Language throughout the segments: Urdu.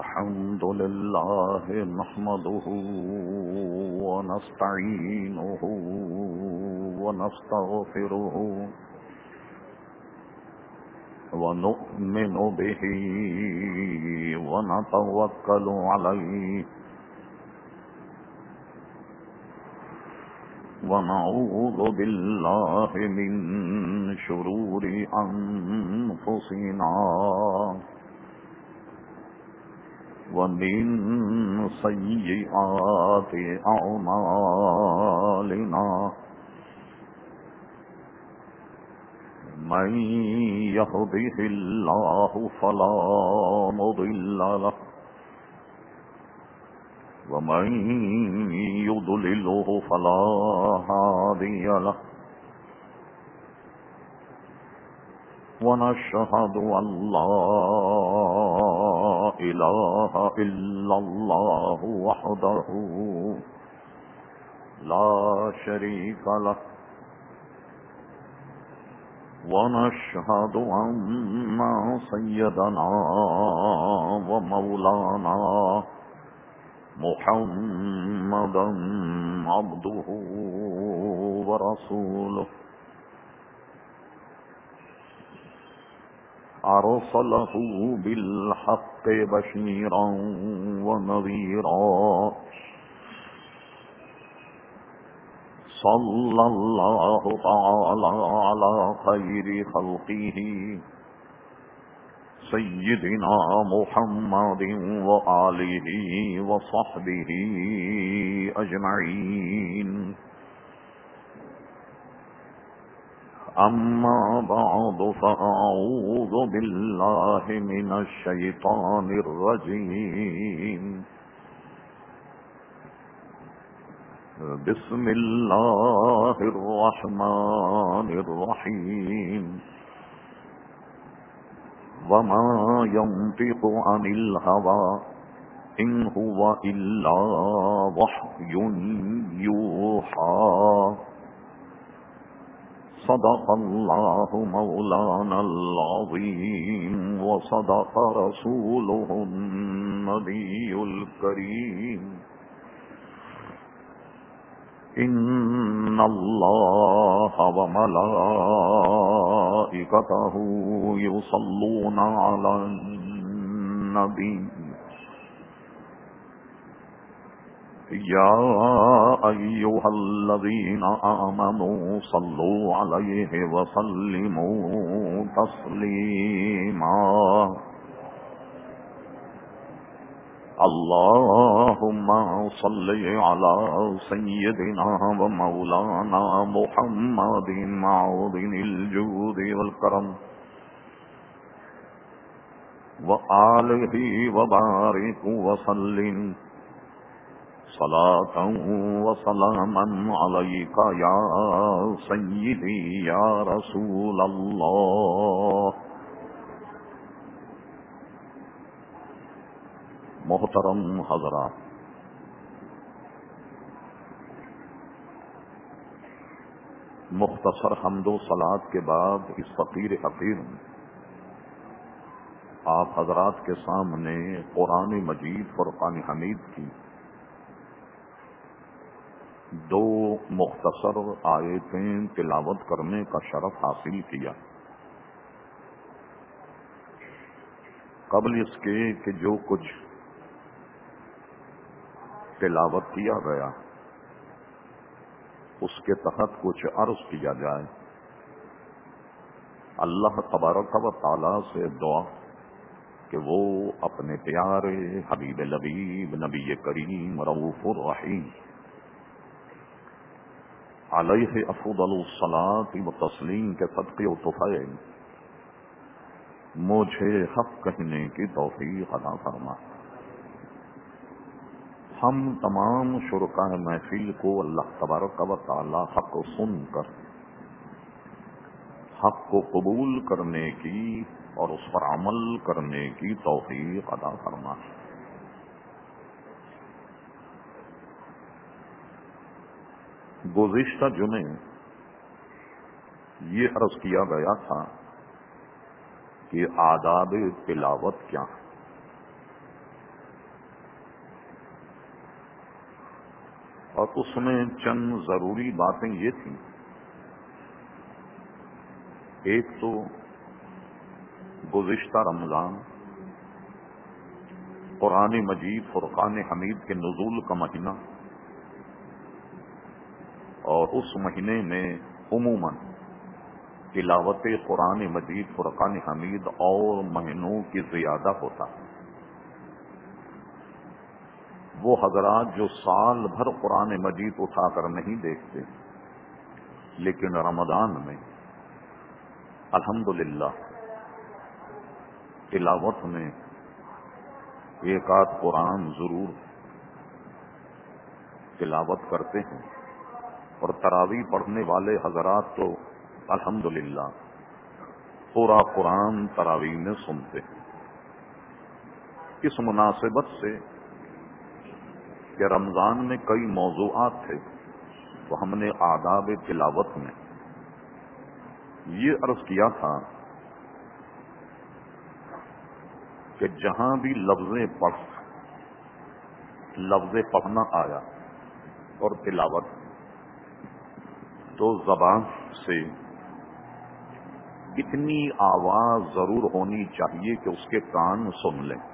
الحمد لله نحمده ونستعينه ونستغفره ونؤمن به ونتوكل عليه ونعوذ بالله من شرور أنفسنا ومن سيئات أعمالنا من يهده الله فلا مضل له ومن يضلله فلا هادي له ونشهد أن لا إله إلا الله وحده لا شريك له ونشهد أن سيدنا ومولانا محمدا عبده ورسوله أرسله بالحق بشيرا ونذيرا صلى الله تعالى على خير خلقه سيدنا محمد وآله وصحبه أجمعين أما بعد فأعوذ بالله من الشيطان الرجيم بسم الله الرحمن الرحيم وما ينطق عن الهوى إن هو إلا وحي يوحى صدق الله مولانا العظيم وصدق رسوله النبي الكريم إن الله وملائكته يصلون على النبي يا أيها الذين آمنوا صلوا عليه وسلموا تسليما اللهم صل على سيدنا ومولانا محمد معدن الجود والكرم وآله وبارك وسلم صلاة وسلاما عليك يا سيدي يا رسول الله. محترم حضرات، مختصر حمد و صلات کے بعد اس فقیر حقیر آپ حضرات کے سامنے قرآن مجید فرقان حمید کی دو مختصر آیتیں تلاوت کرنے کا شرف حاصل کیا. قبل اس کے کہ جو کچھ تلاوت کیا گیا اس کے تحت کچھ عرض کیا جائے. اللہ تبارک و تعالی سے دعا کہ وہ اپنے پیارے حبیب لبیب نبی کریم رؤوف الرحیم علیہ افضل الصلاۃ و تسلیم کے صدقے و طفیل مجھے حق کہنے کی توفیق عطا فرما. ہم تمام شرکاء محفل کو اللہ تبارک و تعالی حق سن کر حق کو قبول کرنے کی اور اس پر عمل کرنے کی توفیق عطا فرما. گزشتہ جمعے یہ عرض کیا گیا تھا کہ آداب تلاوت کیا ہیں. اور اس میں چند ضروری باتیں یہ تھیں. ایک تو گزشتہ رمضان قرآن مجید فرقان حمید کے نزول کا مہینہ، اور اس مہینے میں عموماً تلاوت قرآن مجید فرقان حمید اور مہینوں کی زیادہ ہوتا ہے. وہ حضرات جو سال بھر قرآن مجید اٹھا کر نہیں دیکھتے، لیکن رمضان میں الحمدللہ تلاوت میں ایک آدھ قرآن ضرور تلاوت کرتے ہیں، اور تراویح پڑھنے والے حضرات تو الحمدللہ پورا قرآن تراویح میں سنتے ہیں. اس مناسبت سے کہ رمضان میں کئی موضوعات تھے، تو ہم نے آداب تلاوت میں یہ عرض کیا تھا کہ جہاں بھی لفظ پڑھنا آیا اور تلاوت، تو زبان سے اتنی آواز ضرور ہونی چاہیے کہ اس کے کان سن لیں،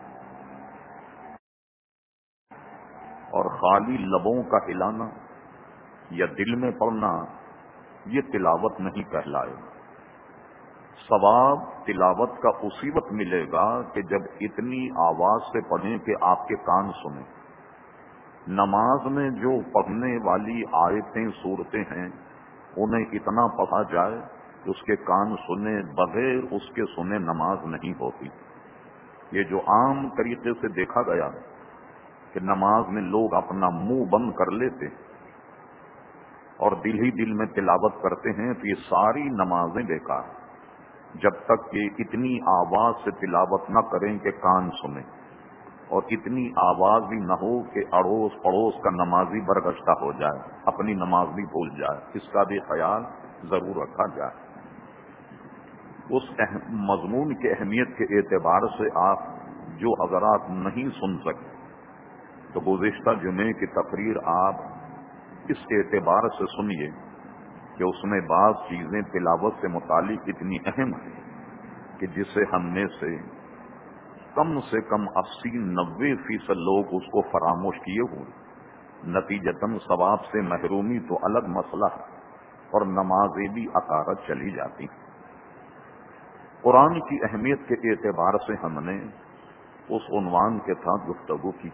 اور خالی لبوں کا ہلانا یا دل میں پڑھنا یہ تلاوت نہیں کہلائے. ثواب تلاوت کا اسی وقت ملے گا کہ جب اتنی آواز سے پڑھیں کہ آپ کے کان سنیں. نماز میں جو پڑھنے والی آیتیں صورتیں ہیں انہیں اتنا پڑھا جائے کہ اس کے کان سنے، بغیر اس کے سنے نماز نہیں ہوتی. یہ جو عام طریقے سے دیکھا گیا کہ نماز میں لوگ اپنا منہ بند کر لیتے اور دل ہی دل میں تلاوت کرتے ہیں، تو یہ ساری نمازیں بیکار، جب تک کہ اتنی آواز سے تلاوت نہ کریں کہ کان سنیں، اور اتنی آواز بھی نہ ہو کہ اڑوس پڑوس کا نمازی برگشتہ ہو جائے، اپنی نماز بھی بھول جائے. اس کا بھی خیال ضرور رکھا جائے. اس مضمون کی اہمیت کے اعتبار سے آپ جو حضرات نہیں سن سکتے، تو گزشتہ جمعے کی تقریر آپ اس اعتبار سے سنیے کہ اس میں بعض چیزیں تلاوت سے متعلق اتنی اہم ہیں کہ جسے ہم میں سے کم 80-90% لوگ اس کو فراموش کیے ہوئے. نتیجتاً ثواب سے محرومی تو الگ مسئلہ ہے، اور نمازیں بھی اکارت چلی جاتی ہیں. قرآن کی اہمیت کے اعتبار سے ہم نے اس عنوان کے ساتھ گفتگو کی.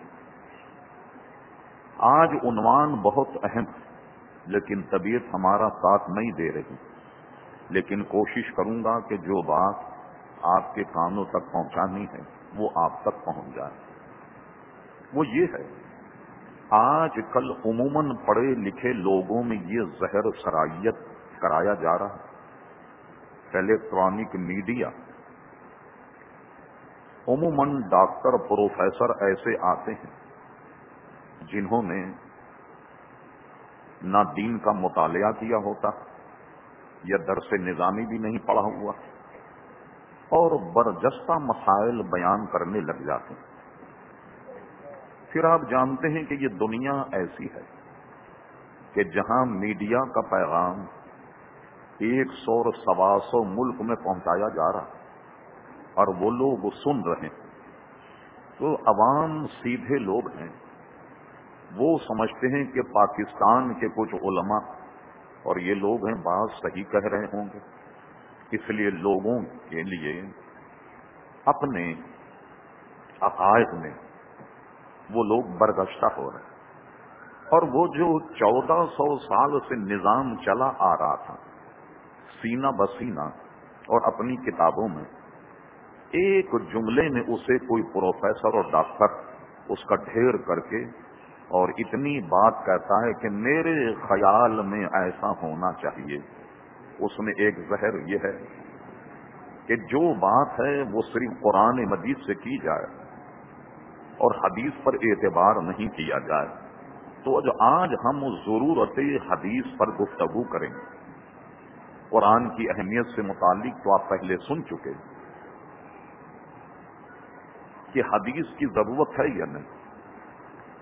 آج عنوان بہت اہم ہے، لیکن طبیعت ہمارا ساتھ نہیں دے رہی، لیکن کوشش کروں گا کہ جو بات آپ کے کانوں تک پہنچانی ہے وہ آپ تک پہنچ جائے. وہ یہ ہے، آج کل عموماً پڑھے لکھے لوگوں میں یہ زہر سرائیت کرایا جا رہا ہے. الیکٹرانک میڈیا، عموماً ڈاکٹر پروفیسر ایسے آتے ہیں جنہوں نے نہ دین کا مطالعہ کیا ہوتا یا درس نظامی بھی نہیں پڑھا ہوا، اور برجستہ مسائل بیان کرنے لگ جاتے ہیں. پھر آپ جانتے ہیں کہ یہ دنیا ایسی ہے کہ جہاں میڈیا کا پیغام 100-125 ملک میں پہنچایا جا رہا اور وہ لوگ سن رہے ہیں، تو عوام سیدھے لوگ ہیں، وہ سمجھتے ہیں کہ پاکستان کے کچھ علماء اور یہ لوگ ہیں بات صحیح کہہ رہے ہوں گے، اس لیے لوگوں کے لیے اپنے عقائد میں وہ لوگ برگشتہ ہو رہے ہیں. اور وہ جو 1400 سال سے نظام چلا آ رہا تھا سینہ بسینہ، اور اپنی کتابوں میں ایک جملے میں اسے کوئی پروفیسر اور ڈاکٹر اس کا ڈھیر کر کے اور اتنی بات کہتا ہے کہ میرے خیال میں ایسا ہونا چاہیے. اس میں ایک زہر یہ ہے کہ جو بات ہے وہ صرف قرآن مجید سے کی جائے اور حدیث پر اعتبار نہیں کیا جائے. تو آج ہم ضرورت حدیث پر گفتگو کریں گے. قرآن کی اہمیت سے متعلق تو آپ پہلے سن چکے کہ حدیث کی ضرورت ہے یا نہیں.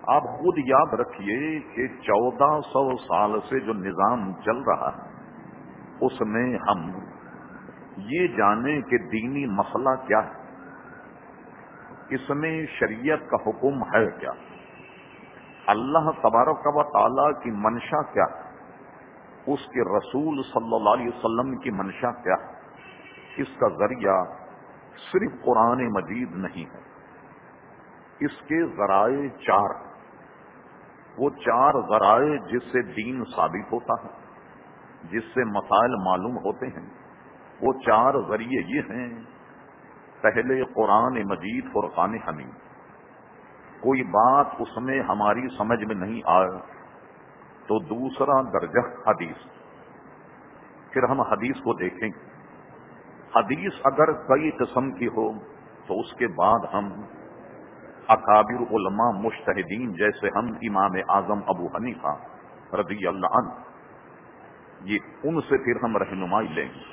آپ خود یاد رکھیے کہ 1400 سال سے جو نظام چل رہا ہے اس میں ہم یہ جانیں کہ دینی مسئلہ کیا ہے، اس میں شریعت کا حکم ہے کیا، اللہ تبارک و تعالی کی منشا کیا ہے، اس کے رسول صلی اللہ علیہ وسلم کی منشا کیا ہے۔ اس کا ذریعہ صرف قرآن مجید نہیں ہے، اس کے ذرائع 4 ہیں۔ وہ 4 ذرائع جس سے دین ثابت ہوتا ہے، جس سے مسائل معلوم ہوتے ہیں، وہ 4 ذریعے یہ ہیں۔ پہلے قرآن مجید فرقان حمید، کوئی بات اس میں ہماری سمجھ میں نہیں آئے تو دوسرا درجہ حدیث، پھر ہم حدیث کو دیکھیں گے۔ حدیث اگر کئی قسم کی ہو تو اس کے بعد ہم اکابر علماء مجتہدین جیسے ہم امام اعظم ابو حنیفہ رضی اللہ عنہ، یہ ان سے پھر ہم رہنمائی لیں گے۔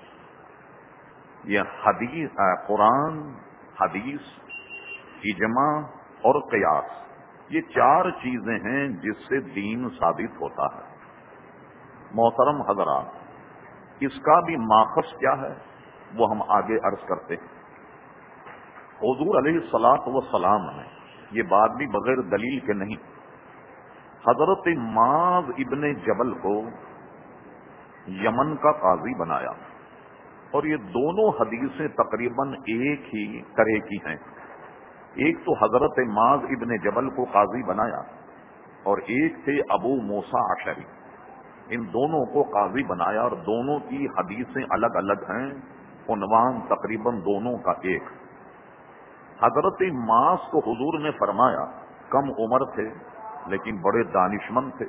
یہ حدیث، قرآن، حدیث، اجماع اور قیاس، یہ 4 چیزیں ہیں جس سے دین ثابت ہوتا ہے۔ محترم حضرات، اس کا بھی ماخذ کیا ہے وہ ہم آگے عرض کرتے ہیں۔ حضور علیہ الصلاۃ والسلام نے یہ بات بھی بغیر دلیل کے نہیں، حضرت معاذ ابن جبل کو یمن کا قاضی بنایا، اور یہ دونوں حدیثیں تقریباً ایک ہی طرح کی ہیں۔ ایک تو حضرت معاذ ابن جبل کو قاضی بنایا اور ایک تھے ابو موسیٰ اشعری، ان دونوں کو قاضی بنایا اور دونوں کی حدیثیں الگ الگ ہیں، عنوان تقریباً دونوں کا ایک۔ حضرت معاذ کو حضور نے فرمایا، کم عمر تھے لیکن بڑے دانشمند تھے،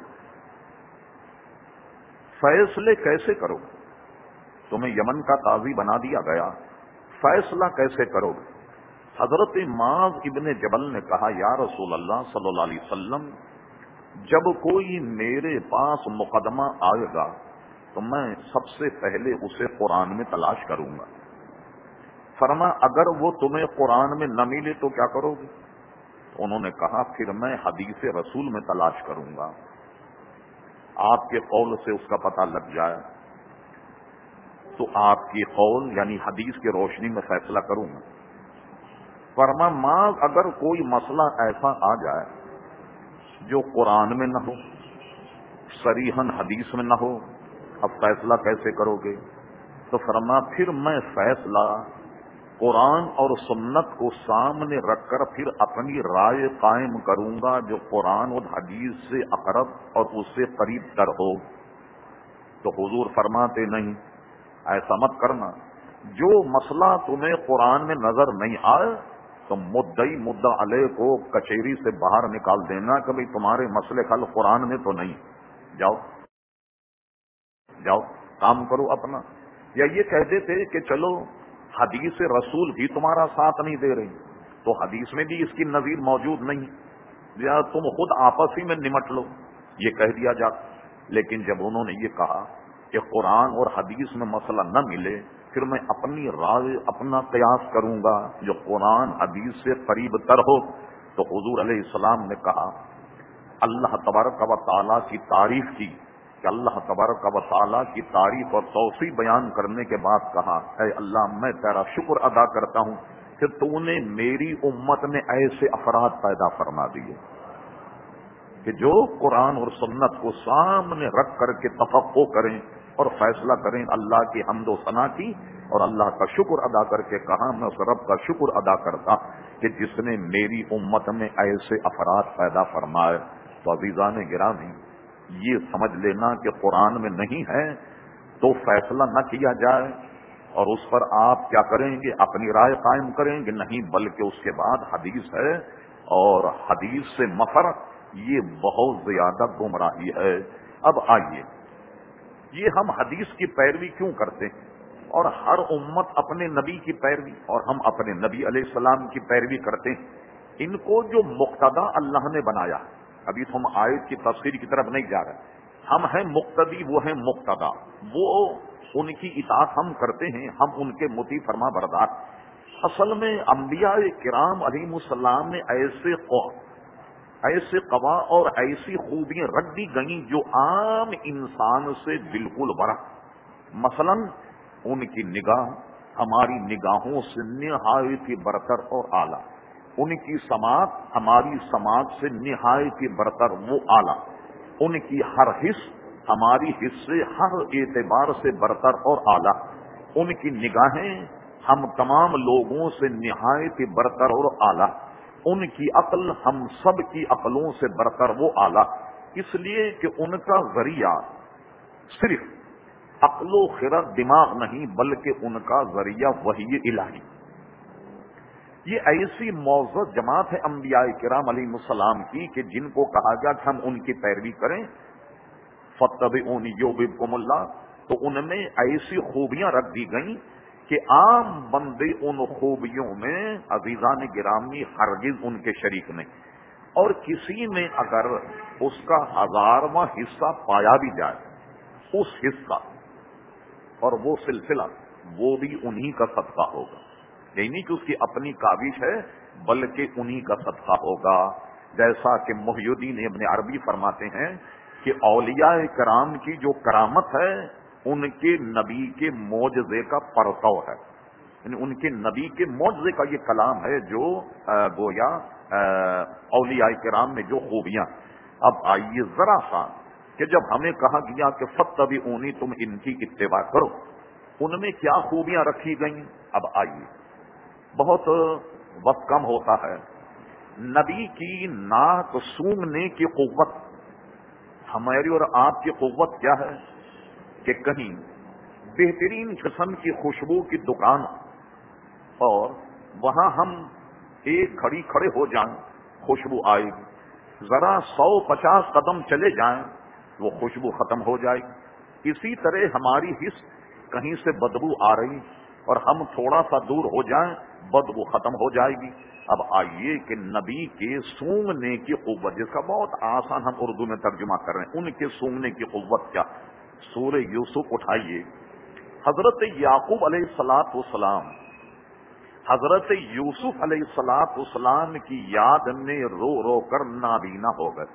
فیصلے کیسے کرو؟ تمہیں یمن کا قاضی بنا دیا گیا، فیصلہ کیسے کرو گے؟ حضرت معاذ ابن جبل نے کہا، یا رسول اللہ صلی اللہ علیہ وسلم، جب کوئی میرے پاس مقدمہ آئے گا تو میں سب سے پہلے اسے قرآن میں تلاش کروں گا۔ فرما اگر وہ تمہیں قرآن میں نہ ملے تو کیا کرو گے؟ انہوں نے کہا، پھر میں حدیث رسول میں تلاش کروں گا، آپ کے قول سے اس کا پتہ لگ جائے تو آپ کی قول یعنی حدیث کی روشنی میں فیصلہ کروں گا۔ فرما معاذ اگر کوئی مسئلہ ایسا آ جائے جو قرآن میں نہ ہو، صریحاً حدیث میں نہ ہو، اب فیصلہ کیسے کرو گے؟ تو فرما پھر میں فیصلہ قرآن اور سنت کو سامنے رکھ کر پھر اپنی رائے قائم کروں گا جو قرآن اور حدیث سے اقرب اور اس سے قریب تر ہو۔ تو حضور فرماتے، نہیں، ایسا مت کرنا، جو مسئلہ تمہیں قرآن میں نظر نہیں آئے تو مدعی مدعا علیہ کو کچہری سے باہر نکال دینا کہ بھئی تمہارے مسئلے حل قرآن میں تو نہیں، جاؤ جاؤ کام کرو اپنا۔ یا یہ کہتے تھے کہ چلو حدیث رسول بھی تمہارا ساتھ نہیں دے رہی تو حدیث میں بھی اس کی نظیر موجود نہیں، یا تم خود آپس ہی میں نمٹ لو، یہ کہہ دیا جاتا۔ لیکن جب انہوں نے یہ کہا کہ قرآن اور حدیث میں مسئلہ نہ ملے، پھر میں اپنی رائے اپنا قیاس کروں گا جو قرآن حدیث سے قریب تر ہو، تو حضور علیہ السلام نے کہا، اللہ تبارک و تعالیٰ کی تعریف کی کہ اللہ تبارک و تعالیٰ کی تعریف اور توصیف بیان کرنے کے بعد کہا، اے اللہ میں تیرا شکر ادا کرتا ہوں کہ تو نے میری امت میں ایسے افراد پیدا فرما دیے کہ جو قرآن اور سنت کو سامنے رکھ کر کے تفقع کریں اور فیصلہ کریں۔ اللہ کی حمد و ثنا کی اور اللہ کا شکر ادا کر کے کہا، میں اس رب کا شکر ادا کرتا کہ جس نے میری امت میں ایسے افراد پیدا فرمائے۔ تو عزیزان گرامی، یہ سمجھ لینا کہ قرآن میں نہیں ہے تو فیصلہ نہ کیا جائے اور اس پر آپ کیا کریں گے؟ اپنی رائے قائم کریں گے؟ نہیں، بلکہ اس کے بعد حدیث ہے اور حدیث سے مفر، یہ بہت زیادہ گمراہی ہے۔ اب آئیے، یہ ہم حدیث کی پیروی کیوں کرتے ہیں اور ہر امت اپنے نبی کی پیروی، اور ہم اپنے نبی علیہ السلام کی پیروی کرتے ہیں۔ ان کو جو مقتدا اللہ نے بنایا، ابھی تو ہم آیت کی تفسیر کی طرف نہیں جا رہے، ہم ہیں مقتدی، وہ ہیں مقتدا، وہ ان کی اطاعت ہم کرتے ہیں، ہم ان کے مطیع فرما بردار۔ اصل میں انبیاء کرام علیہ السلام نے ایسے قوا اور ایسی خوبیاں رکھ دی گئیں جو عام انسان سے بالکل برا. مثلا ان کی نگاہ ہماری نگاہوں سے نہایت ہی برتر اور اعلیٰ، ان کی سماعت ہماری سماعت سے نہایت ہی برتر وہ اعلیٰ، ان کی ہر حص ہماری حص سے ہر اعتبار سے برتر اور اعلیٰ، ان کی نگاہیں ہم تمام لوگوں سے نہایت ہی برتر اور اعلیٰ، ان کی عقل ہم سب کی عقلوں سے برتر وہ اعلیٰ، اس لیے کہ ان کا ذریعہ صرف عقل و خرد دماغ نہیں بلکہ ان کا ذریعہ وحی الہی. یہ ایسی معزز جماعت ہے انبیاء کرام علیہ السلام کی کہ جن کو کہا گیا کہ ہم ان کی پیروی کریں. فاتبعونی یحببکم اللہ، تو ان میں ایسی خوبیاں رکھ دی گئیں کہ عام بندے ان خوبیوں میں عزیزان گرامی ہرگز ان کے شریک نہیں، اور کسی میں اگر اس کا 1000واں حصہ پایا بھی جائے اس حصہ اور وہ سلسلہ وہ بھی انہی کا صدقہ ہوگا. یہی نہیں کہ اس کی اپنی کاوش ہے بلکہ انہی کا صدقہ ہوگا. جیسا کہ محی الدین ابن عربی فرماتے ہیں کہ اولیاء کرام کی جو کرامت ہے ان کے نبی کے معجزے کا پرتو ہے، یعنی ان کے نبی کے معجزے کا یہ کلام ہے جو گویا اولیاء کرام میں جو خوبیاں. اب آئیے ذرا سا کہ جب ہمیں کہا گیا کہ فاتبعونی تم ان کی اتباع کرو، ان میں کیا خوبیاں رکھی گئیں. اب آئیے، بہت وقت کم ہوتا ہے. نبی کی ناک سونگھنے کی قوت، ہماری اور آپ کی قوت کیا ہے کہ کہیں بہترین قسم کی خوشبو کی دکان اور وہاں ہم ایک گھڑی کھڑے ہو جائیں خوشبو آئے گی، ذرا 150 قدم چلے جائیں وہ خوشبو ختم ہو جائے گی. اسی طرح ہماری حس کہیں سے بدبو آ رہی اور ہم تھوڑا سا دور ہو جائیں بدبو ختم ہو جائے گی. اب آئیے کہ نبی کے سونگنے کی قوت، جس کا بہت آسان ہم اردو میں ترجمہ کر رہے ہیں، ان کے سونگنے کی قوت کیا. سورہ یوسف اٹھائیے، حضرت یعقوب علیہ الصلوۃ والسلام حضرت یوسف علیہ الصلوۃ والسلام کی یاد میں رو رو کر نابینا ہو گئے.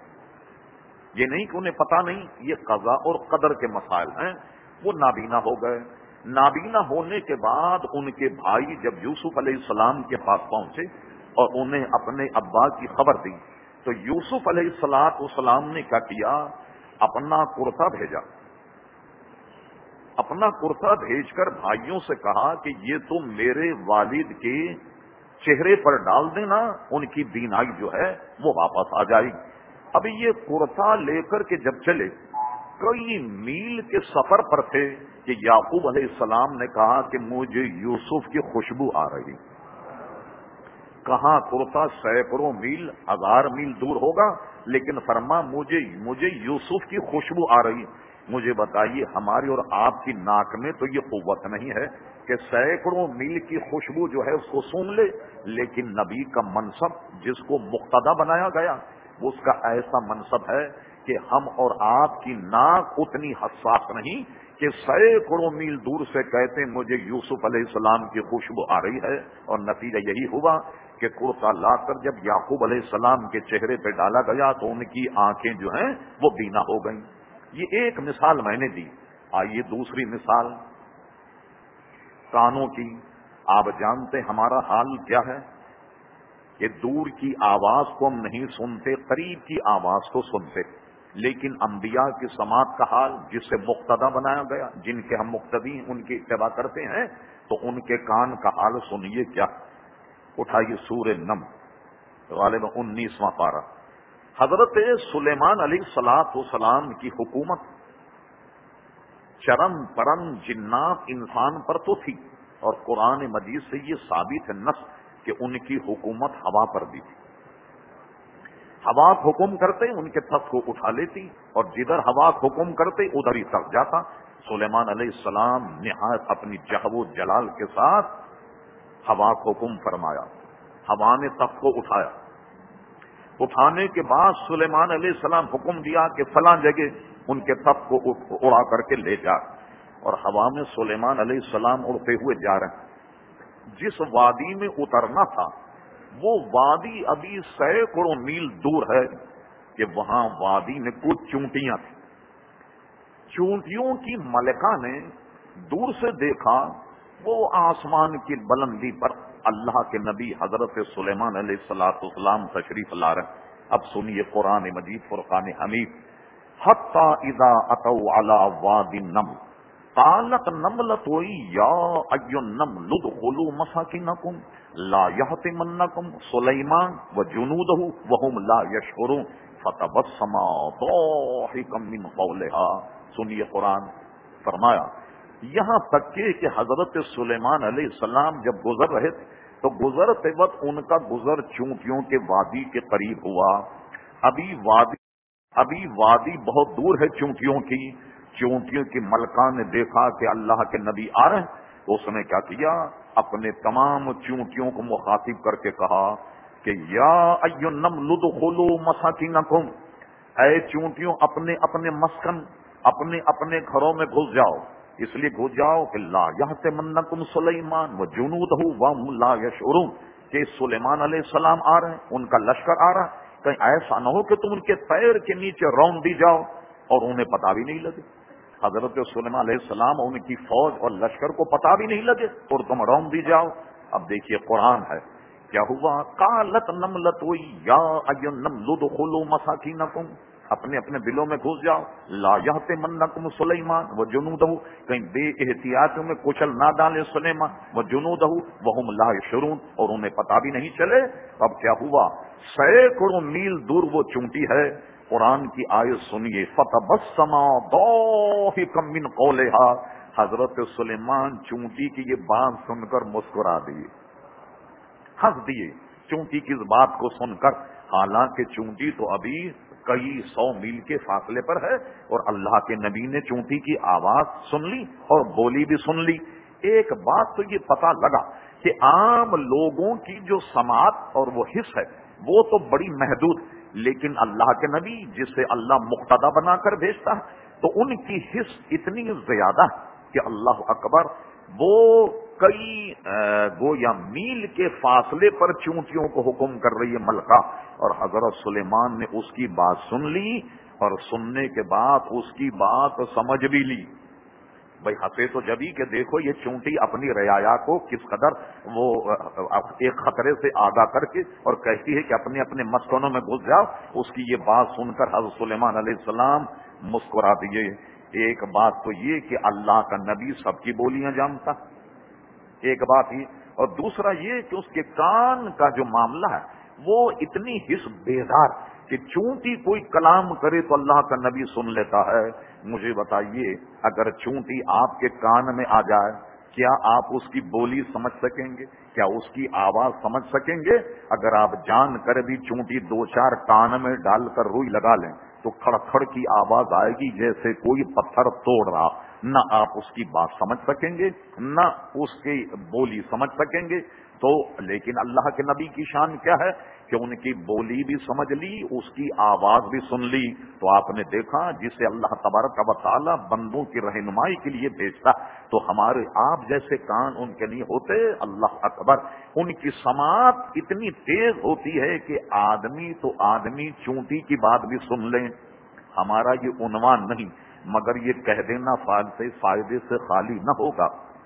یہ نہیں کہ انہیں پتہ نہیں، یہ قضا اور قدر کے مسائل ہیں. وہ نابینا ہو گئے. نابینا ہونے کے بعد ان کے بھائی جب یوسف علیہ السلام کے پاس پہنچے اور انہیں اپنے ابا کی خبر دی تو یوسف علیہ السلام نے کیا کیا، اپنا کرتا بھیجا. اپنا کرتا بھیج کر بھائیوں سے کہا کہ یہ تم میرے والد کے چہرے پر ڈال دینا، ان کی بینائی جو ہے وہ واپس آ جائے گی. ابھی یہ کرتا لے کر کے جب چلے کئی میل کے سفر پر تھے کہ یعقوب علیہ السلام نے کہا کہ مجھے یوسف کی خوشبو آ رہی. کہاں کرتا سینکڑوں میل 1000 میل دور ہوگا، لیکن فرما مجھے یوسف کی خوشبو آ رہی. مجھے بتائیے ہماری اور آپ کی ناک میں تو یہ قوت نہیں ہے کہ سینکڑوں میل کی خوشبو جو ہے اس کو سون لے، لیکن نبی کا منصب جس کو مقتدا بنایا گیا اس کا ایسا منصب ہے کہ ہم اور آپ کی ناک اتنی حساس نہیں کہ سینکڑوں میل دور سے کہتے مجھے یوسف علیہ السلام کی خوشبو آ رہی ہے. اور نتیجہ یہی ہوا کہ کرتا لا کر جب یعقوب علیہ السلام کے چہرے پہ ڈالا گیا تو ان کی آنکھیں جو ہیں وہ بینا ہو گئیں. یہ ایک مثال میں نے دی. آئیے دوسری مثال کانوں کی. آپ جانتے ہمارا حال کیا ہے کہ دور کی آواز کو ہم نہیں سنتے، قریب کی آواز کو سنتے. لیکن انبیاء کی سماعت کا حال، جس سے مقتدا بنایا گیا، جن کے ہم مقتدی ان کی اتباع کرتے ہیں، تو ان کے کان کا حال سنیے کیا. اٹھائیے سورہ نمل غالباً 19واں پارہ. حضرت سلیمان علیہ الصلوۃ والسلام کی حکومت چرم پرم جنات انسان پر تو تھی، اور قرآن مجید سے یہ ثابت ہے نص کہ ان کی حکومت ہوا پر بھی تھی. ہوا حکم کرتے ان کے تخت کو اٹھا لیتی، اور جدھر ہوا حکم کرتے ادھر ہی تخت جاتا. سلیمان علیہ السلام نہایت اپنی جہو و جلال کے ساتھ ہوا حکم فرمایا، ہوا نے تخت کو اٹھایا. اٹھانے کے بعد سلیمان علیہ السلام حکم دیا کہ فلاں جگہ ان کے تخت کو اڑا کر کے لے جا، اور ہوا میں سلیمان علیہ السلام اڑتے ہوئے جا رہے ہیں. جس وادی میں اترنا تھا وہ وادی ابھی سینکڑوں میل دور ہے کہ وہاں وادی میں کچھ چونٹیاں تھیں. چونٹیوں کی ملکہ نے دور سے دیکھا وہ آسمان کی بلندی پر اللہ کے نبی حضرت سلیمان علیہ الصلوۃ والسلام تشریف لا رہے. اب سنیے قرآن مجید فرقان حمید. حتی اذا اتوا علی وادی النمل قالت نملة یا ای النمل ادخلوا مساکنکم لا یحطمنکم سلیمان وجنودہ وهم لا یشعرون فتبسم ضاحکا من قولها. سنیے قرآن. فرمایا یہاں تک کہ حضرت سلیمان علیہ السلام جب گزر رہے تھے تو گزرتے وقت ان کا گزر چونٹیوں کے وادی کے قریب ہوا. ابھی وادی بہت دور ہے چونٹیوں کی. چونٹیوں کی ملکہ نے دیکھا کہ اللہ کے نبی آ رہے ہیں تو اس نے کیا کیا, اپنے تمام چونٹیوں کو مخاطب کر کے کہا کہ یا ایھا النمل ادخلوا مساکنکم, اے چونٹیوں اپنے اپنے مسکن اپنے اپنے گھروں میں گھس جاؤ. اس لیے گھس جاؤ کہ لا یحطمنکم سلیمان وجنودہ وهم لا یشعرون, کہ سلیمان علیہ السلام آ رہے ہیں, ان کا لشکر آ رہا ہے. کہیں ایسا نہ ہو کہ تم ان کے پیر کے نیچے رون دی جاؤ اور انہیں پتہ بھی نہیں لگے. حضرت سلیمان علیہ السلام اور ان کی فوج اور لشکر کو پتہ بھی نہیں لگے اور تم رون دی جاؤ. اب دیکھیے قرآن ہے کیا ہوا. قالت نملۃ یا ایھا النمل ادخلوا مساکنکم, اپنے اپنے بلوں میں گھس جاؤ. لا یحطمنکم سلیمان وجنودہ, کہیں بے احتیاطیوں میں کچل نہ ڈالے سلیمان وجنودہ وهم لا یشعرون, اور انہیں پتہ بھی نہیں چلے. اب کیا ہوا, سینکڑوں میل دور وہ چونٹی ہے. قرآن کی آیت سنیے. فتبسم ضاحکا من قولها, حضرت سلیمان چونٹی کی یہ بات سن کر مسکرا دیے, ہنس دیے چونٹی کی اس بات کو سن کر. حالانکہ چونٹی تو ابھی کئی 100 میل کے فاصلے پر ہے اور اللہ کے نبی نے چونٹی کی آواز سن لی اور بولی بھی سن لی. ایک بات تو یہ پتہ لگا کہ عام لوگوں کی جو سماعت اور وہ حس ہے وہ تو بڑی محدود, لیکن اللہ کے نبی جسے اللہ مقتدی بنا کر بھیجتا ہے تو ان کی حس اتنی زیادہ کہ اللہ اکبر, وہ کئی گویا میل کے فاصلے پر چونٹیوں کو حکم کر رہی ہے ملکہ, اور حضرت سلیمان نے اس کی بات سن لی اور سننے کے بعد اس کی بات سمجھ بھی لی. بھائی ہنسے تو جبھی کہ دیکھو یہ چونٹی اپنی رعایا کو کس قدر وہ ایک خطرے سے آگاہ کر کے اور کہتی ہے کہ اپنے اپنے مسکنوں میں گھس جاؤ. اس کی یہ بات سن کر حضرت سلیمان علیہ السلام مسکرا دیے. ایک بات تو یہ کہ اللہ کا نبی سب کی بولیاں جانتا, ایک بات ہی, اور دوسرا یہ کہ اس کے کان کا جو معاملہ ہے وہ اتنی حس بیدار کہ چونٹی کوئی کلام کرے تو اللہ کا نبی سن لیتا ہے. مجھے بتائیے اگر چونٹی آپ کے کان میں آ جائے کیا آپ اس کی بولی سمجھ سکیں گے, کیا اس کی آواز سمجھ سکیں گے؟ اگر آپ جان کر بھی چونٹی 2-4 کان میں ڈال کر روئی لگا لیں تو کھڑ کھڑ کی آواز آئے گی جیسے کوئی پتھر توڑ رہا. نہ آپ اس کی بات سمجھ سکیں گے نہ اس کی بولی سمجھ سکیں گے. تو لیکن اللہ کے نبی کی شان کیا ہے کہ ان کی بولی بھی سمجھ لی, اس کی آواز بھی سن لی. تو آپ نے دیکھا جسے اللہ تبارک و تعالی بندوں کی رہنمائی کے لیے بھیجتا تو ہمارے آپ جیسے کان ان کے نہیں ہوتے. اللہ اکبر, ان کی سماعت اتنی تیز ہوتی ہے کہ آدمی تو آدمی چونٹی کی بات بھی سن لیں. ہمارا یہ عنوان نہیں مگر یہ کہہ دینا فائدے سے خالی نہ ہوگا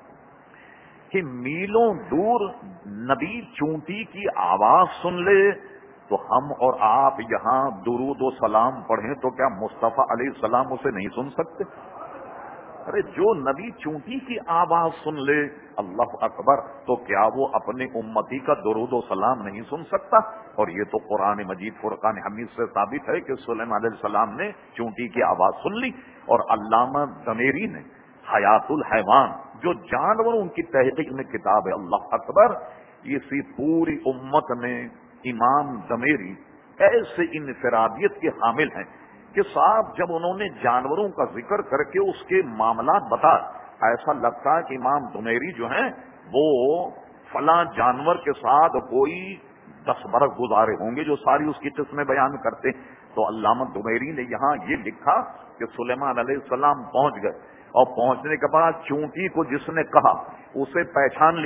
کہ میلوں دور نبی چونٹی کی آواز سن لے تو ہم اور آپ یہاں درود و سلام پڑھیں تو کیا مصطفیٰ علیہ السلام اسے نہیں سن سکتے؟ ارے جو نبی چونٹی کی آواز سن لے اللہ اکبر تو کیا وہ اپنے امتی کا درود و سلام نہیں سن سکتا؟ اور یہ تو قرآن مجید فرقان حمید سے ثابت ہے کہ سلیمان علیہ السلام نے چونٹی کی آواز سن لی. اور علامہ ضمیری نے حیات الحیوان جو جانوروں کی تحقیق میں کتاب ہے, اللہ اکبر, اسی پوری امت میں امام ضمیری ایسے انفرادیت کے حامل ہیں کہ صاحب جب انہوں نے جانوروں کا ذکر کر کے اس کے معاملات بتا ایسا لگتا ہے کہ امام ضمیری جو ہیں وہ فلاں جانور کے ساتھ کوئی 10 برس گزارے ہوں گے جو ساری اس کی قسمیں بیان کرتے. تو علامہ ضمیری نے یہاں یہ لکھا کہ سلیمان علیہ السلام پہنچ گئے اور پہنچنے کے بعد چونٹی کو جس نے کہا اسے پہچان لیا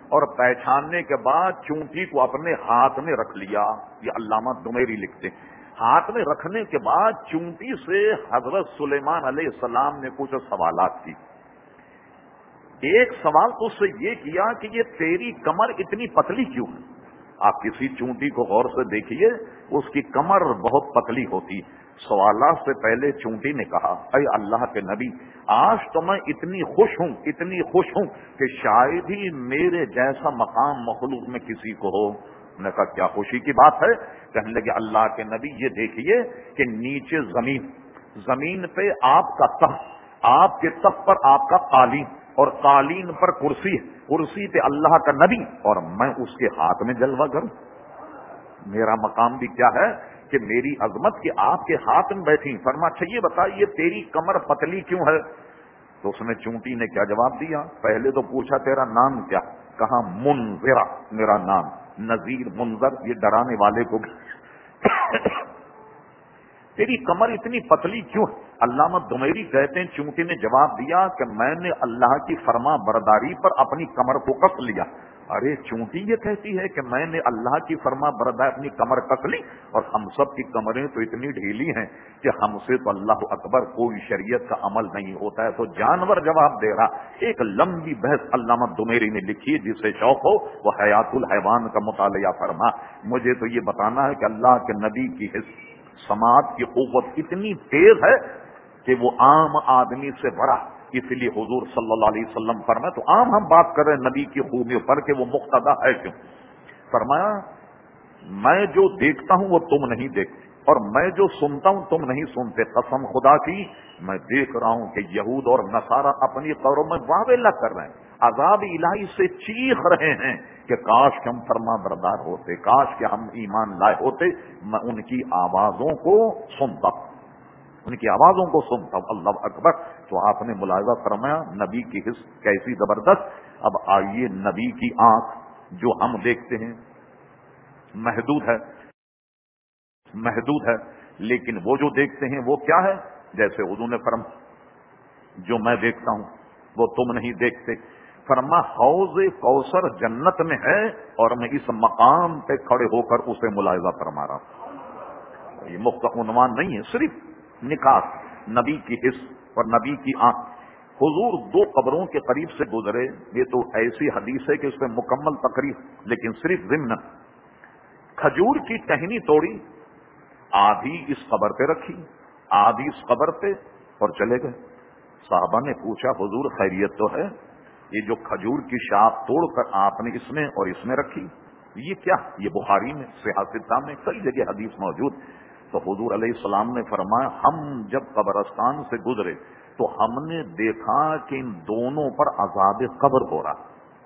اور پہچاننے کے بعد چونٹی کو اپنے ہاتھ میں رکھ لیا. یہ علامہ دمیری لکھتے ہیں. ہاتھ میں رکھنے کے بعد چونٹی سے حضرت سلیمان علیہ السلام نے کچھ سوالات کی. ایک سوال تو اس سے یہ کیا کہ یہ تیری کمر اتنی پتلی کیوں ہے؟ آپ کسی چونٹی کو غور سے دیکھیے، اس کی کمر بہت پتلی ہوتی. سوالات سے پہلے چونٹی نے کہا، اے اللہ کے نبی، آج تو میں اتنی خوش ہوں کہ شاید ہی میرے جیسا مقام مخلوق میں کسی کو ہو. نے کہا کیا خوشی کی بات ہے؟ کہنے لگے اللہ کے نبی یہ دیکھیے کہ نیچے زمین پہ آپ کا تخت، آپ کے تخت پر آپ کا قالین، اور قالین پر کرسی پہ اللہ کا نبی، اور میں اس کے ہاتھ میں جلوہ کروں. میرا مقام بھی کیا ہے کہ میری عظمت کہ آپ کے ہاتھ میں بیٹھی. فرما اچھا یہ بتائیے تیری کمر پتلی کیوں ہے؟ تو اس نے چونٹی نے کیا جواب دیا؟ پہلے تو پوچھا تیرا نام کیا؟ کہا منذرہ میرا نام. نذیر منذر یہ ڈرانے والے کو بھی. تیری کمر اتنی پتلی کیوں؟ علامہ دمیری کہتے ہیں چونٹی نے جواب دیا کہ میں نے اللہ کی فرما برداری پر اپنی کمر کو کس لیا. ارے چونٹی یہ کہتی ہے کہ میں نے اللہ کی فرما برداری اپنی کمر کس لی، اور ہم سب کی کمریں تو اتنی ڈھیلی ہیں کہ ہم سے تو اللہ اکبر کوئی شریعت کا عمل نہیں ہوتا ہے. تو جانور جواب دے رہا. ایک لمبی بحث علامہ دمیری نے لکھی، جسے شوق ہو وہ حیات الحیوان کا مطالعہ فرما. مجھے تو یہ بتانا ہے کہ اللہ کے نبی کی سماعت کی قوت اتنی تیز ہے کہ وہ عام آدمی سے بڑا. اس لیے حضور صلی اللہ علیہ وسلم فرمایا، تو عام ہم بات کر رہے ہیں نبی کی خوبیوں پر کہ وہ مقتدا ہے کیوں. فرمایا میں جو دیکھتا ہوں وہ تم نہیں دیکھتے، اور میں جو سنتا ہوں تم نہیں سنتے. قسم خدا کی میں دیکھ رہا ہوں کہ یہود اور نصارہ اپنی قبروں میں واویلا کر رہے ہیں، عذاب الہی سے چیخ رہے ہیں کہ کاش کہ ہم فرما بردار ہوتے، کاش کہ ہم ایمان لائے ہوتے. میں ان کی آوازوں کو سنتا ہوں، ان کی آوازوں کو سنتا ہوں. اللہ اکبر. تو آپ نے ملاحظہ فرمایا نبی کی حس کیسی زبردست. اب آئیے نبی کی آنکھ جو ہم دیکھتے ہیں محدود ہے، لیکن وہ جو دیکھتے ہیں وہ کیا ہے؟ جیسے حضور نے فرمایا جو میں دیکھتا ہوں وہ تم نہیں دیکھتے. فرما حوض کوثر جنت میں ہے، اور میں اس مقام پہ کھڑے ہو کر اسے ملاحظہ فرما رہا ہوں. یہ مختصر عنوان نہیں ہے، صرف نکات نبی کی حس اور نبی کی آنکھ. حضور دو قبروں کے قریب سے گزرے. یہ تو ایسی حدیث ہے کہ اس میں مکمل تقریر، لیکن صرف ضمن. کھجور کی ٹہنی توڑی، آدھی اس قبر پہ رکھی، آدھی اس قبر پہ، اور چلے گئے. صحابہ نے پوچھا حضور خیریت تو ہے؟ یہ جو کھجور کی شاخ توڑ کر آپ نے اس میں اور اس میں رکھی، یہ کیا؟ یہ بخاری میں، صحیح ستہ میں کئی جگہ حدیث موجود. تو حضور علیہ السلام نے فرمایا ہم جب قبرستان سے گزرے تو ہم نے دیکھا کہ ان دونوں پر عذاب قبر ہو رہا.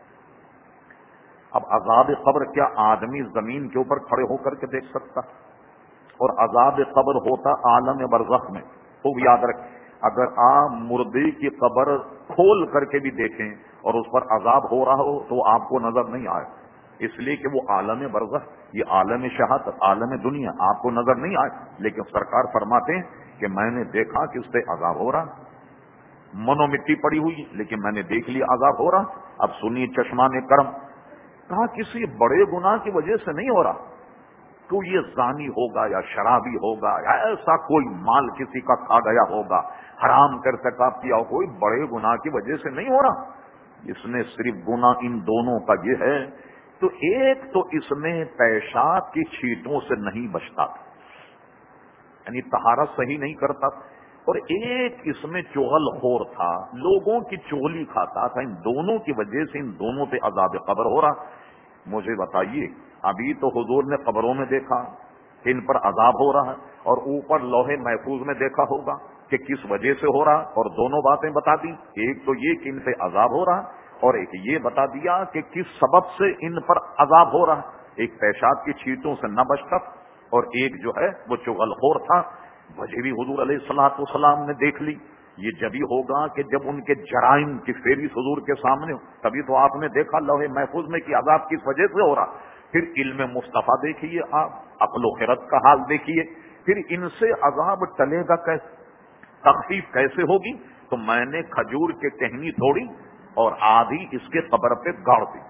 اب عذاب قبر کیا آدمی زمین کے اوپر کھڑے ہو کر کے دیکھ سکتا؟ اور عذاب قبر ہوتا عالم برزخ میں. خوب یاد رکھ، اگر آپ مردے کی قبر کھول کر کے بھی دیکھیں اور اس پر عذاب ہو رہا ہو تو آپ کو نظر نہیں آئے، اس لیے کہ وہ عالم برزخ، یہ عالم شہادت، عالم دنیا آپ کو نظر نہیں آئے. لیکن سرکار فرماتے ہیں کہ میں نے دیکھا کہ اس پہ عذاب ہو رہا، منو مٹی پڑی ہوئی، لیکن میں نے دیکھ لیا عذاب ہو رہا. اب سنیے چشمان کرم. کہا کسی بڑے گناہ کی وجہ سے نہیں ہو رہا، تو یہ زانی ہوگا یا شرابی ہوگا یا ایسا کوئی مال کسی کا کھا گیا ہوگا، حرام کر ارتکاب کیا ہو، کوئی بڑے گناہ کی وجہ سے نہیں ہو رہا. اس نے صرف گناہ ان دونوں کا یہ ہے، تو ایک تو اس میں پیشاب کی چھینٹوں سے نہیں بچتا، یعنی طہارت صحیح نہیں کرتا، اور ایک اس میں چغل خور تھا، لوگوں کی چغلی کھاتا تھا. ان دونوں کی وجہ سے ان دونوں پہ عذاب قبر ہو رہا. مجھے بتائیے ابھی تو حضور نے قبروں میں دیکھا ان پر عذاب ہو رہا ہے، اور اوپر لوہے محفوظ میں دیکھا ہوگا کہ کس وجہ سے ہو رہا، اور دونوں باتیں بتا دی. ایک تو یہ کہ ان پہ عذاب ہو رہا، اور ایک یہ بتا دیا کہ کس سبب سے ان پر عذاب ہو رہا. ایک پیشاب کی چھینٹوں سے نہ بچتا، اور ایک جو ہے وہ چغل خور تھا. وجہ بھی حضور علیہ الصلوۃ والسلام نے دیکھ لی. یہ جبھی ہوگا کہ جب ان کے جرائم کی فہرست حضور کے سامنے ہو، تبھی تو آپ نے دیکھا لوح محفوظ میں کہ عذاب کس وجہ سے ہو رہا. پھر علم مصطفیٰ دیکھیے، آپ عقل و خرد کا حال دیکھیے، پھر ان سے عذاب ٹلے گا کیسے، تخفیف کیسے ہوگی. تو میں نے کھجور کے ٹہنی توڑی اور آدھی اس کے قبر پہ گاڑ دی.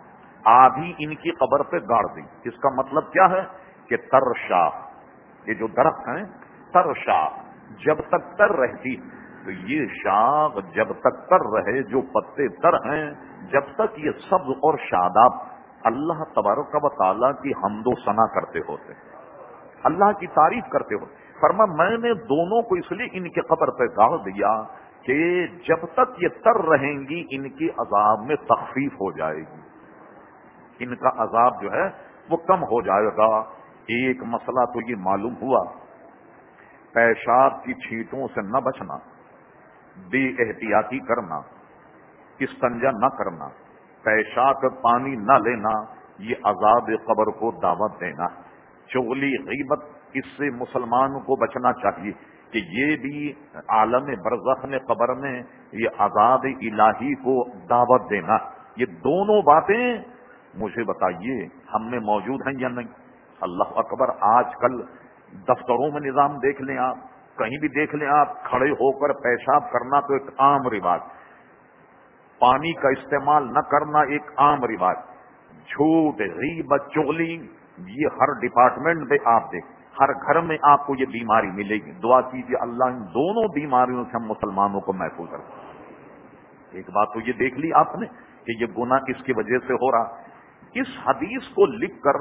آدھی ان کی قبر پہ گاڑ دی۔ اس کا مطلب کیا ہے کہ تر شاخ، یہ جو درخت ہیں تر شاخ جب تک تر رہتی، تو یہ شاخ جب تک تر رہے، جو پتے تر ہیں، جب تک یہ سبز اور شاداب اللہ تبارک و تعالیٰ کی حمد و ثنا کرتے ہوتے، اللہ کی تعریف کرتے ہوتے۔ فرما میں نے دونوں کو اس لیے ان کے قبر پہ گاڑ دیا کہ جب تک یہ تر رہیں گی ان کی عذاب میں تخفیف ہو جائے گی، ان کا عذاب جو ہے وہ کم ہو جائے گا۔ ایک مسئلہ تو یہ معلوم ہوا، پیشاب کی چھینٹوں سے نہ بچنا، بے احتیاطی کرنا، استنجا نہ کرنا، پیشاب کا پانی نہ لینا، یہ عذاب قبر کو دعوت دینا۔ چغلی غیبت، اس سے مسلمان کو بچنا چاہیے کہ یہ بھی عالم برزخ میں قبر میں یہ عذاب الہی کو دعوت دینا۔ یہ دونوں باتیں مجھے بتائیے ہم میں موجود ہیں یا نہیں؟ اللہ اکبر، آج کل دفتروں میں نظام دیکھ لیں آپ، کہیں بھی دیکھ لیں آپ، کھڑے ہو کر پیشاب کرنا تو ایک عام رواج، پانی کا استعمال نہ کرنا ایک عام رواج، جھوٹ غیبت چغلی، یہ ہر ڈپارٹمنٹ میں آپ دیکھ، ہر گھر میں آپ کو یہ بیماری ملے گی۔ دعا کیجیے اللہ ان دونوں بیماریوں سے ہم مسلمانوں کو محفوظ رکھے۔ ایک بات تو یہ دیکھ لی آپ نے کہ یہ گناہ کس کی وجہ سے ہو رہا۔ اس حدیث کو لکھ کر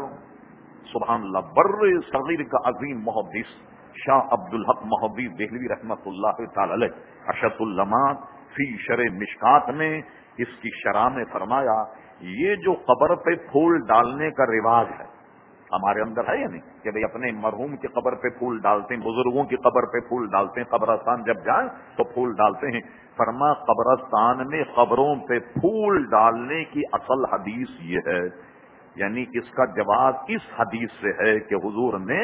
سبحان اللہ بر صغیر کا عظیم محدث شاہ عبد الحق محدث دہلوی رحمۃ اللہ تعالی علیہ اشد اللمات فی شرح مشکات میں اس کی شرح میں فرمایا، یہ جو قبر پہ پھول ڈالنے کا رواج ہے ہمارے اندر ہے یا نہیں کہ بھئی اپنے مرحوم کی قبر پہ پھول ڈالتے ہیں، بزرگوں کی قبر پہ پھول ڈالتے ہیں، قبرستان جب جائیں تو پھول ڈالتے ہیں۔ فرما قبرستان میں قبروں پہ پھول ڈالنے کی اصل حدیث یہ ہے، یعنی اس کا جواز اس حدیث سے ہے کہ حضور نے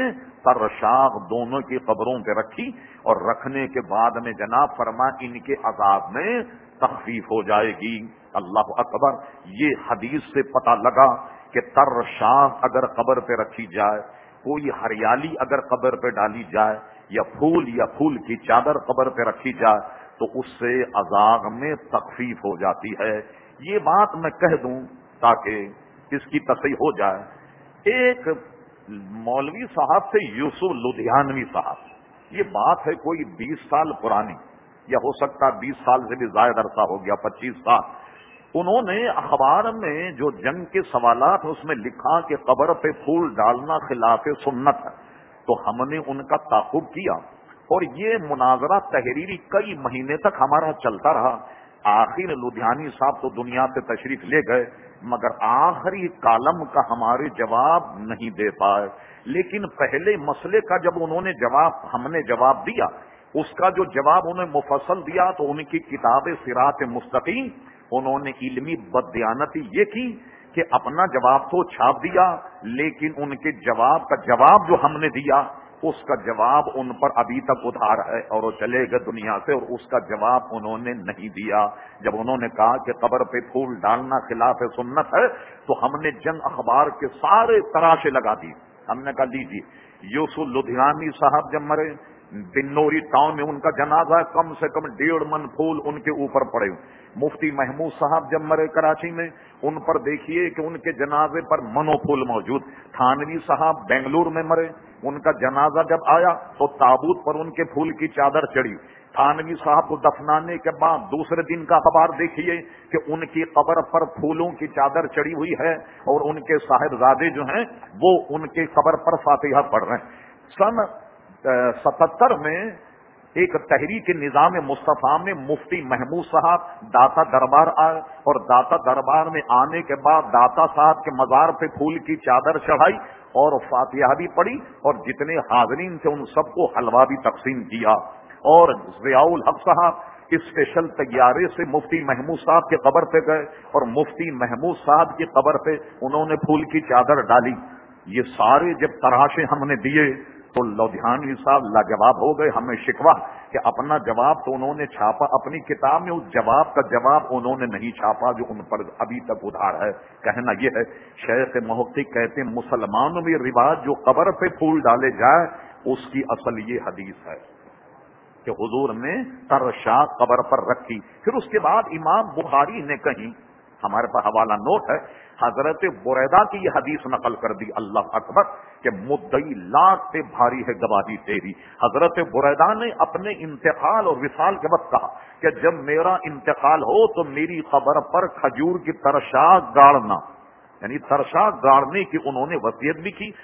ترشاخ دونوں کی قبروں پہ رکھی اور رکھنے کے بعد میں جناب فرما ان کے عذاب میں تخفیف ہو جائے گی۔ اللہ اکبر، یہ حدیث سے پتہ لگا کہ ترشاخ اگر قبر پہ رکھی جائے، کوئی ہریالی اگر قبر پہ ڈالی جائے، یا پھول کی چادر قبر پہ رکھی جائے تو اس سے عذاب میں تخفیف ہو جاتی ہے۔ یہ بات میں کہہ دوں تاکہ اس کی تصحیح ہو جائے۔ ایک مولوی صاحب سے یوسف لدھیانوی صاحب، یہ بات ہے کوئی 20 سال پرانی، یا ہو سکتا 20 سال سے بھی زائد عرصہ ہو گیا، 25 سال۔ انہوں نے اخبار میں جو جنگ کے سوالات اس میں لکھا کہ قبر پہ پھول ڈالنا خلاف سنت ہے، تو ہم نے ان کا تعاقب کیا اور یہ مناظرہ تحریری کئی مہینے تک ہمارا چلتا رہا۔ آخر لدھیانی صاحب تو دنیا سے تشریف لے گئے، مگر آخری کالم کا ہمارے جواب نہیں دے پائے۔ لیکن پہلے مسئلے کا جب انہوں نے ہم نے جواب دیا، اس کا جو جواب انہیں مفصل دیا تو ان کی کتاب صراط مستقیم، انہوں نے علمی بددیانتی یہ کی کہ اپنا جواب تو چھاپ دیا، لیکن ان کے جواب کا جواب جو ہم نے دیا اس کا جواب ان پر ابھی تک ادھار ہے اور وہ چلے گئے دنیا سے، اور اس کا جواب انہوں نے نہیں دیا۔ جب انہوں نے کہا کہ قبر پہ پھول ڈالنا خلاف سنت ہے تو ہم نے جنگ اخبار کے سارے تراشے لگا دی۔ ہم نے کہا لیجیے، یوسف لدھیانوی صاحب جب مرے، بنوری ٹاؤن میں ان کا جنازہ ہے، کم سے کم 1.5 من پھول ان کے اوپر پڑے۔ مفتی محمود صاحب جب مرے کراچی میں، ان پر دیکھیے کہ ان کے جنازے پر منو پھول موجود۔ تھانوی صاحب بنگلور میں مرے، ان کا جنازہ جب آیا تو تابوت پر ان کے پھول کی چادر چڑھی۔ تھانوی صاحب کو دفنانے کے بعد دوسرے دن کا اخبار دیکھیے کہ ان کی قبر پر پھولوں کی چادر چڑھی ہوئی ہے اور ان کے صاحبزادے جو ہیں وہ ان کے قبر پر فاتحہ پڑھ رہے ہیں۔ سن 77 میں ایک تحریک نظام مصطفیٰ میں مفتی محمود صاحب داتا دربار آئے، اور داتا دربار میں آنے کے بعد داتا صاحب کے مزار پہ پھول کی چادر چڑھائی اور فاتحہ بھی پڑھی، اور جتنے حاضرین تھے ان سب کو حلوہ بھی تقسیم کیا۔ اور ضیاء الحق صاحب اسپیشل طیارے سے مفتی محمود صاحب کے قبر پہ گئے اور مفتی محمود صاحب کی قبر پہ انہوں نے پھول کی چادر ڈالی۔ یہ سارے جب تراشے ہم نے دیے تو لدھیانوی صاحب لاجواب ہو گئے۔ ہمیں شکوہ کہ اپنا جواب تو انہوں نے چھاپا اپنی کتاب میں، اس جواب کا جواب انہوں نے نہیں چھاپا جو ان پر ابھی تک ادھار ہے۔ کہنا یہ ہے، شیخ محقق کہتے ہیں مسلمانوں میں رواج جو قبر پہ پھول ڈالے جائے اس کی اصل یہ حدیث ہے کہ حضور نے ترشاخ قبر پر رکھی۔ پھر اس کے بعد امام بخاری نے کہیں ہمارے پاس حوالہ نوٹ ہے، حضرت بریدہ کی یہ حدیث نقل کر دی، اللہ اکبر، کہ مدعی لاکھ سے بھاری ہے گواہی تیری۔ حضرت بریدہ نے اپنے انتقال اور وصال کے وقت کہا کہ جب میرا انتقال ہو تو میری قبر پر کھجور کی ترشاک گاڑنا، یعنی ترشاک گاڑنے کی انہوں نے وصیت بھی کی،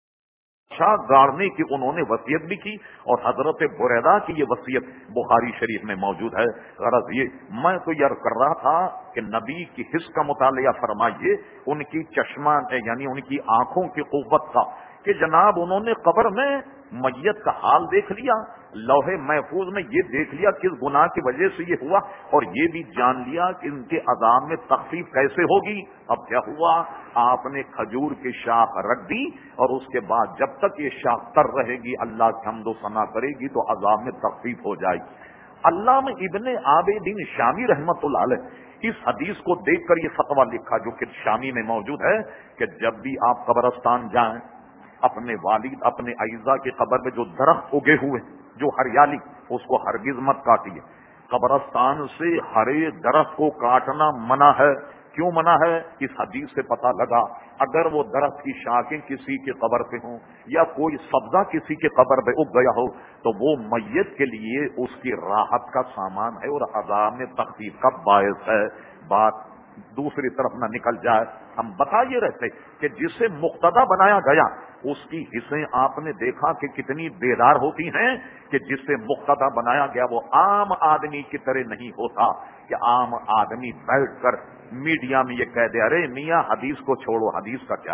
گاڑنے کی انہوں نے وصیت بھی کی، اور حضرت بریدہ کی یہ وصیت بخاری شریف میں موجود ہے۔ غرض یہ میں تو یہ کر رہا تھا کہ نبی کی حس کا مطالعہ فرمائیے، ان کی چشمہ یعنی ان کی آنکھوں کی قوت کا، کہ جناب انہوں نے قبر میں میت کا حال دیکھ لیا، لوح محفوظ میں یہ دیکھ لیا کس گناہ کی وجہ سے یہ ہوا، اور یہ بھی جان لیا کہ ان کے عذاب میں تخفیف کیسے ہوگی۔ اب کیا ہوا، آپ نے کھجور کی شاخ رکھ دی، اور اس کے بعد جب تک یہ شاخ تر رہے گی، اللہ کی حمد و ثنا کرے گی تو عذاب میں تخفیف ہو جائے گی۔ علامہ ابن عابدین شامی رحمت اللہ علیہ اس حدیث کو دیکھ کر یہ فتویٰ لکھا جو کہ شامی میں موجود ہے، کہ جب بھی آپ قبرستان جائیں، اپنے والد اپنے اعزاء کی قبر میں جو درخت اگے ہوئے، جو ہریالی، اس کو ہرگز مت کاٹیے۔ قبرستان سے ہرے درخت کو کاٹنا منع ہے۔ کیوں منع ہے؟ اس حدیث سے پتہ لگا اگر وہ درخت کی شاخیں کسی کی قبر پہ ہوں یا کوئی سبزہ کسی کی قبر پہ اگ گیا ہو تو وہ میت کے لیے اس کی راحت کا سامان ہے اور عذاب میں تخفیف کا باعث ہے۔ بات دوسری طرف نہ نکل جائے، ہم بتا یہ رہتے کہ جسے مقتدی بنایا گیا اس کی حصیں آپ نے دیکھا کہ کتنی بیدار ہوتی ہیں، کہ جس سے مقتدی بنایا گیا وہ عام آدمی کی طرح نہیں ہوتا کہ عام آدمی بیٹھ کر میڈیا میں یہ کہہ دے ارے میاں حدیث کو چھوڑو، حدیث کا کیا۔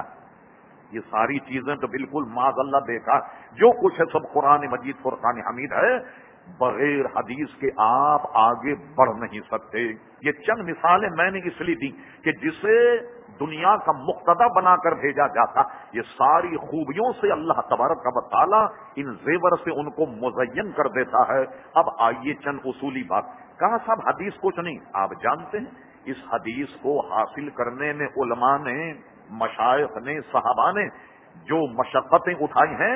یہ ساری چیزیں تو بالکل معاذ اللہ بیکار، جو کچھ ہے سب قرآن مجید فرقان حمید ہے، بغیر حدیث کے آپ آگے بڑھ نہیں سکتے۔ یہ چند مثالیں میں نے اس لیے دی کہ جسے دنیا کا مقتدی بنا کر بھیجا جاتا، یہ ساری خوبیوں سے اللہ تبارک و تعالی ان زیور سے ان کو مزین کر دیتا ہے۔ اب آئیے چند اصولی بات، کہا صاحب حدیث کچھ نہیں، آپ جانتے ہیں اس حدیث کو حاصل کرنے میں علماء نے، مشائخ نے، صحابہ نے جو مشقتیں اٹھائی ہیں،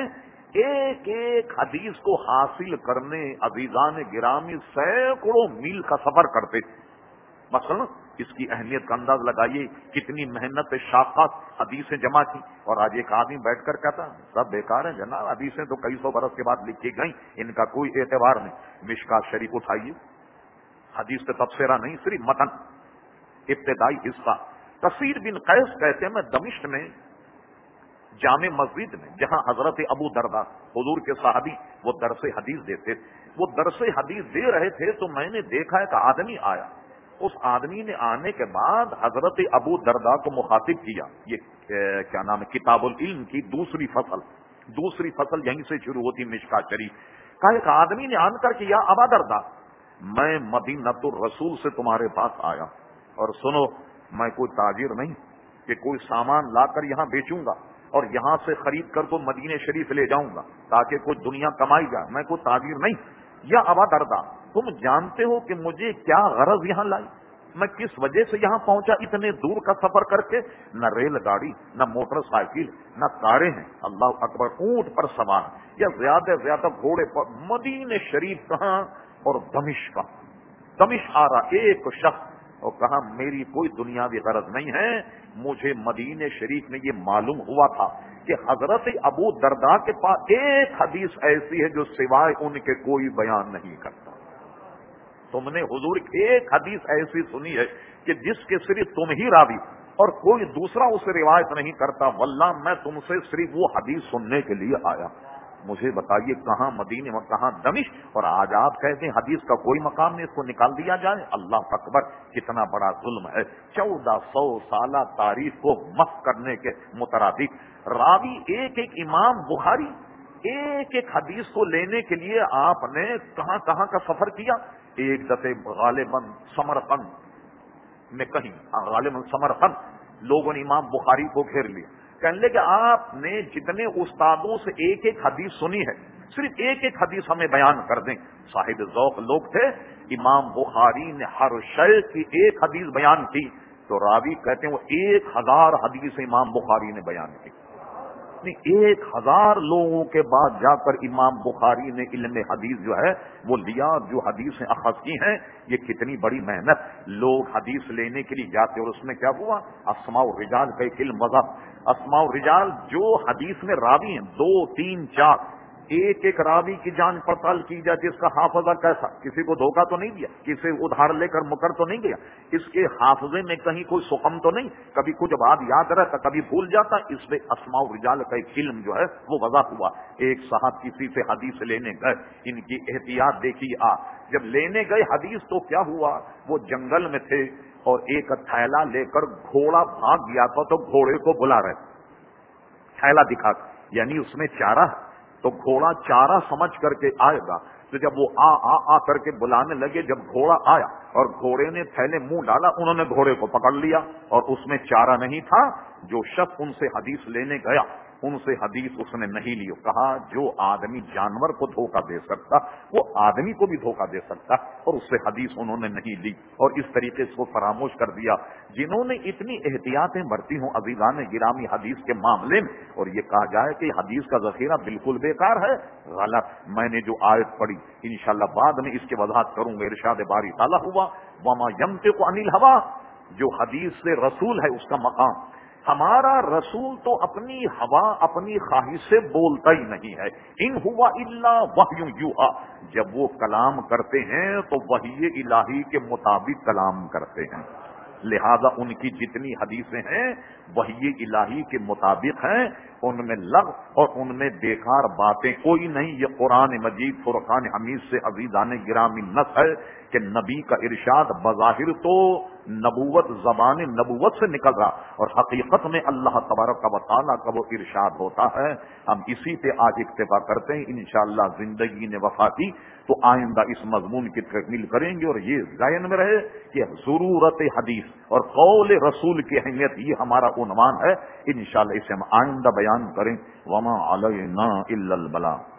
ایک ایک حدیث کو حاصل کرنے عزیزان گرامی سینکڑوں میل کا سفر کرتے تھے۔ مثلا اس کی اہمیت کا انداز لگائیے، کتنی محنت شاقات حدیثیں جمع کی، اور آج ایک آدمی بیٹھ کر کہتا سب بیکار ہیں جناب، حدیثیں تو کئی سو برس کے بعد لکھی گئیں، ان کا کوئی اعتبار نہیں۔ مشکات شریف اٹھائیے، حدیث کا تبصرہ نہیں، صرف متن، ابتدائی حصہ۔ کثیر بن قیس کہتے ہیں میں دمشق میں جامع مسجد میں جہاں حضرت ابو درداء حضور کے صحابی وہ درس حدیث دیتے، وہ درس حدیث دے رہے تھے تو میں نے دیکھا ایک آدمی آیا، اس آدمی نے آنے کے بعد حضرت ابو درداء کو مخاطب کیا، یہ کیا نام ہے، کتاب العلم کی دوسری فصل یہیں سے شروع ہوتی مشکات شریف کا۔ ایک آدمی نے آن کر کیا ابا درداء میں مدینۃ الرسول سے تمہارے پاس آیا، اور سنو میں کوئی تاجر نہیں کہ کوئی سامان لا کر یہاں بیچوں گا اور یہاں سے خرید کر تو مدینہ شریف لے جاؤں گا تاکہ کوئی دنیا کمائی جائے، میں کوئی تاجر نہیں۔ یا ابا درداء تم جانتے ہو کہ مجھے کیا غرض یہاں لائی، میں کس وجہ سے یہاں پہنچا اتنے دور کا سفر کر کے؟ نہ ریل گاڑی، نہ موٹر سائیکل، نہ کاریں ہیں، اللہ اکبر، اونٹ پر سوار یا زیادہ زیادہ گھوڑے پر۔ مدینہ شریف کہاں اور دمشق کہاں؟ دمشق آ رہا ایک شخص اور کہا میری کوئی دنیاوی غرض نہیں ہے، مجھے مدینہ شریف میں یہ معلوم ہوا تھا کہ حضرت ابو درداء کے پاس ایک حدیث ایسی ہے جو سوائے ان کے کوئی بیان نہیں کرتا۔ تم نے حضور کی ایک حدیث ایسی سنی ہے کہ جس کے صرف تم ہی راوی اور کوئی دوسرا اسے روایت نہیں کرتا، واللہ میں تم سے صرف وہ حدیث سننے کے لیے آیا، مجھے بتائیے کہاں مدینے میں کہاں دمشق؟ اور آج آپ کہتے ہیں حدیث کا کوئی مقام نہیں، اس کو نکال دیا جائے۔ اللہ اکبر، کتنا بڑا ظلم ہے۔ 1400 سالہ تاریخ کو محو کرنے کے مترادف راوی ایک ایک امام بخاری ایک ایک حدیث کو لینے کے لیے آپ نے کہاں کہاں کا سفر کیا۔ ایک دفعہ غالباً سمرقند میں کہیں، غالباً سمرقند لوگوں نے امام بخاری کو گھیر لیا، کہنے لگے آپ نے جتنے استادوں سے ایک ایک حدیث سنی ہے صرف ایک ایک حدیث ہمیں بیان کر دیں۔ صاحب ذوق لوگ تھے، امام بخاری نے ہر شے کی ایک حدیث بیان کی تو راوی کہتے ہیں وہ 1000 حدیث امام بخاری نے بیان کی۔ اپنی 1000 لوگوں کے بعد جا کر امام بخاری نے علم حدیث جو ہے وہ لیا. جو حدیثیں اخذ کی ہیں یہ کتنی بڑی محنت. لوگ حدیث لینے کے لیے جاتے اور اس میں کیا ہوا؟ اسماء الرجال کا ایک علم وضع. اسماء الرجال جو حدیث میں راوی ہیں 2 3 4 ایک ایک راوی کی جانچ پڑتال کی جاتی. اس کا حافظہ کیسا؟ کسی کو دھوکہ تو نہیں دیا, کسی ادھار لے کر مکر تو نہیں گیا, اس کے حافظے میں کہیں کوئی سقم تو نہیں, کبھی کچھ بات یاد رہتا کبھی بھول جاتا. اس میں اسماء الرجال کا ایک علم جو ہے وہ وضع ہوا. ایک صاحب کسی سے حدیث لینے گئے, ان کی احتیاط دیکھی. جب لینے گئے حدیث تو کیا ہوا, وہ جنگل میں تھے اور ایک تھیلا لے کر گھوڑا بھاگ گیا تھا, تو گھوڑے کو بلا رہے تھیلا دکھا کر, یعنی اس میں چارہ ہے تو گھوڑا چارہ سمجھ کر کے آئے گا. تو جب وہ آ کر کے بلانے لگے, جب گھوڑا آیا اور گھوڑے نے تھیلے منہ ڈالا, انہوں نے گھوڑے کو پکڑ لیا اور اس میں چارہ نہیں تھا. جو شخص ان سے حدیث لینے گیا ان سے حدیث اس نے نہیں لی. کہا جو آدمی جانور کو دھوکہ دے سکتا وہ آدمی کو بھی دھوکہ دے سکتا, اور اس سے حدیث انہوں نے نہیں لی اور اس طریقے سے وہ فراموش کر دیا. جنہوں نے اتنی احتیاطیں برتی ہوں عزیزان گرامی حدیث کے معاملے میں, اور یہ کہا جائے کہ حدیث کا ذخیرہ بالکل بیکار ہے, غلط. میں نے جو آیت پڑھی انشاءاللہ بعد میں اس کی وضاحت کروں گا. ارشاد باری تعالیٰ ہوا وما ينطق عن الهوى, جو حدیث سے رسول ہے اس کا مقام. ہمارا رسول تو اپنی ہوا اپنی خواہش سے بولتا ہی نہیں ہے. ان ہوا الا وحی یوحی, جب وہ کلام کرتے ہیں تو وحی الہی کے مطابق کلام کرتے ہیں. لہذا ان کی جتنی حدیثیں ہیں وحی الہی کے مطابق ہیں, ان میں لغو اور ان میں بیکار باتیں کوئی نہیں. یہ قرآن مجید فرقان حمید سے عزیزان گرامی نص ہے کہ نبی کا ارشاد بظاہر تو نبوت زبان نبوت سے نکل رہا, اور حقیقت میں اللہ تبارک و تعالیٰ کا وہ ارشاد ہوتا ہے. ہم اسی پہ آج اکتفا کرتے ہیں. انشاءاللہ زندگی نے وفا کی تو آئندہ اس مضمون کی تکمیل کریں گے, اور یہ ذہن میں رہے کہ ضرورت حدیث اور قول رسول کی اہمیت یہ ہمارا عنوان ہے. انشاءاللہ اسے ہم آئندہ بیان کریں. وما علینا الا البلاغ.